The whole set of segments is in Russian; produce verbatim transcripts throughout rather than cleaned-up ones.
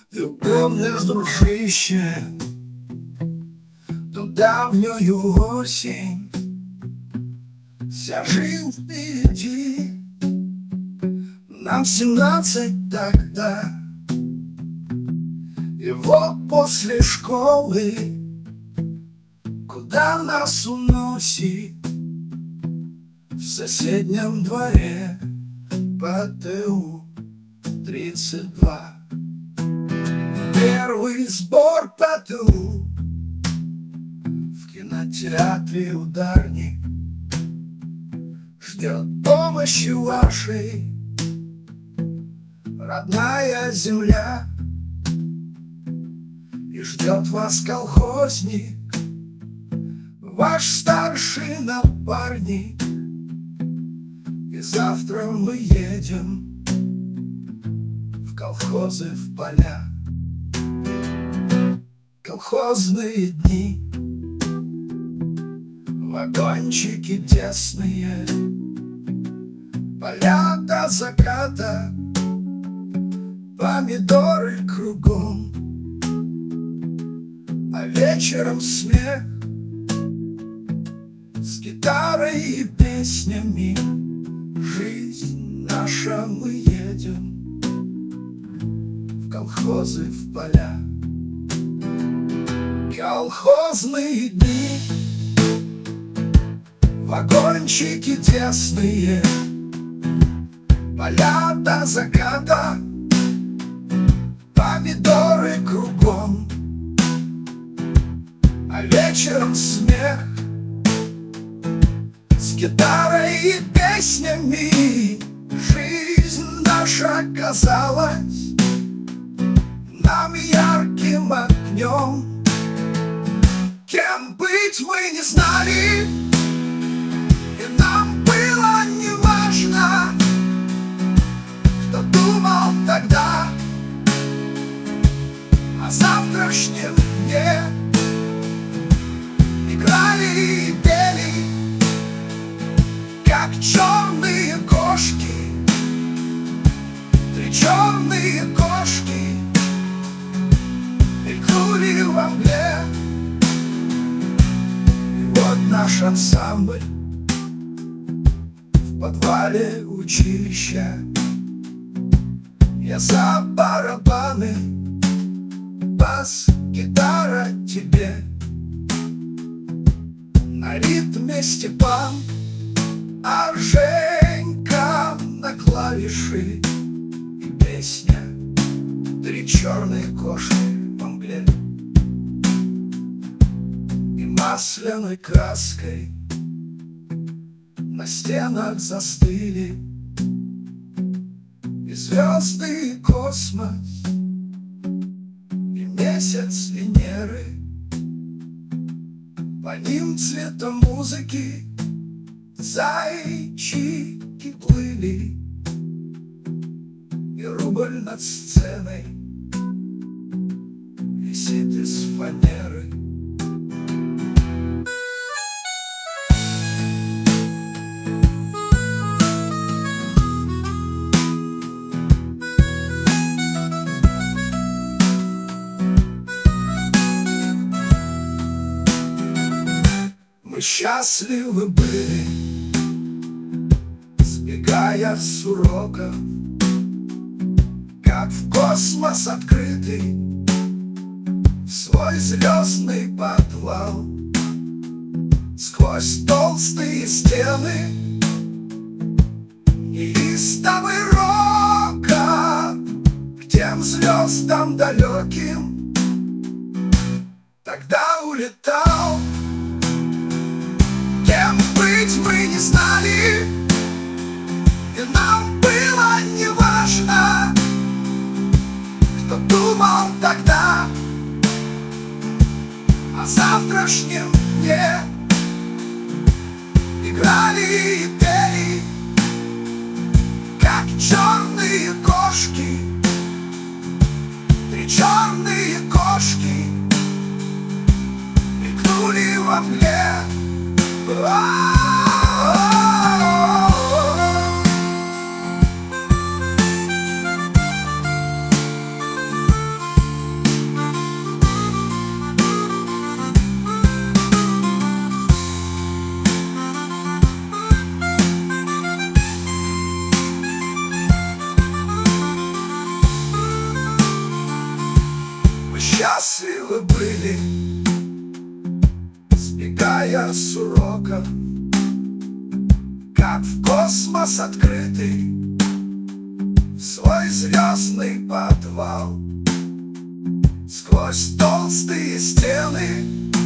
Ты помнишь, дружище, ту давнюю осень? Вся жизнь впереди, нам семнадцать тогда. И вот после школы куда нас уносит? В соседнем дворе по ТУ тридцать два. Первый сбор по ТУ в кинотеатре «Ударник» ждет помощи вашей родная земля. И ждет вас колхозник, ваш старший напарник. И завтра мы едем в колхозы, в поля. Колхозные дни, вагончики тесные, поля до заката, помидоры кругом. А вечером смех с гитарой и песнями. Жизнь наша, мы едем в колхозы, в поля. Колхозные дни, вагончики тесные, поля до заката, помидоры кругом. А вечером смех с гитарой и песнями. Жизнь наша казалась нам ярким огнем. Кем быть мы не знали, и нам было не важно, кто думал тогда о завтрашнем дне. Играли и пели, как черные кошки, три черные кошки мелькнули во мгле. И вот наш ансамбль в подвале училища. Я за барабаны, бас, гитара тебе. На ритме Степан, а Женька на клавиши. И песня «Три черные кошки во мгле». И масляной краской на стенах застыли и звезды, и космос, и месяц Венеры. По ним цветом музыки зайчики плыли. И рубль над сценой висит из фанеры. Мы счастливы были, сбегая с уроков, как в космос открытый, в свой звездный подвал. Сквозь толстые стены неистовый рокот к тем звездам далеким тогда улетал. Кем быть мы не знали, и нам было не важно, кто думал тогда о завтрашнем дне. Играли и пели, как черные кошки, три черные кошки мелькнули во мгле. вы были, сбегая с урока, как в космос открытый, в свой звездный подвал, сквозь толстые стены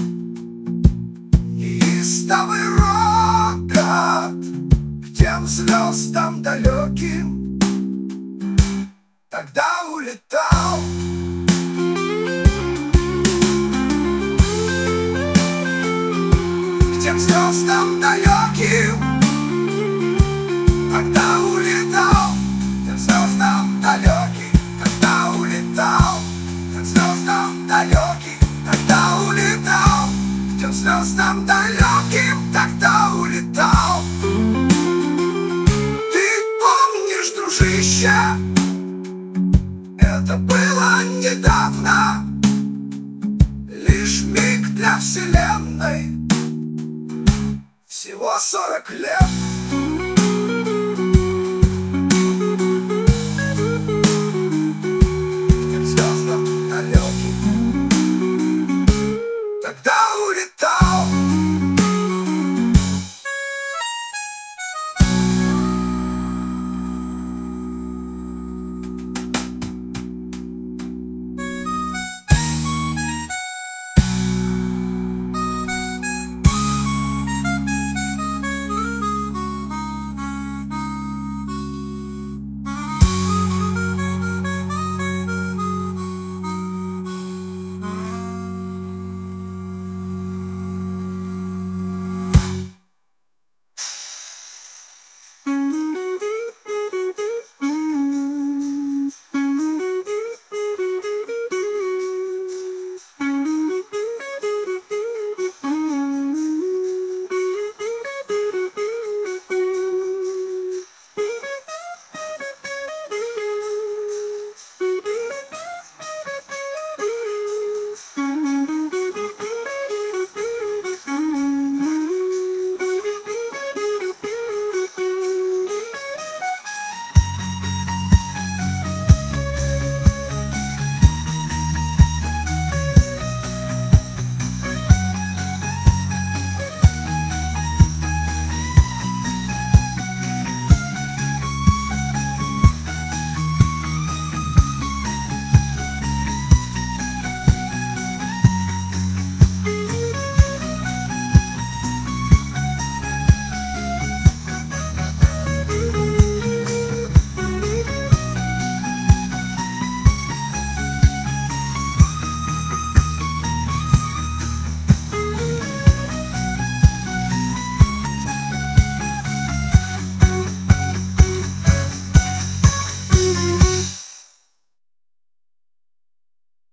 неистовый рокот к тем звездам далеким тогда улетал. К тем звездам далеким тогда улетал. К тем звездам далеким тогда улетал. К тем звездам далеким тогда улетал. К тем звездам далеким тогда улетал. Ты помнишь, дружище, это было недавно, лишь миг для вселенной, всего сорок лет.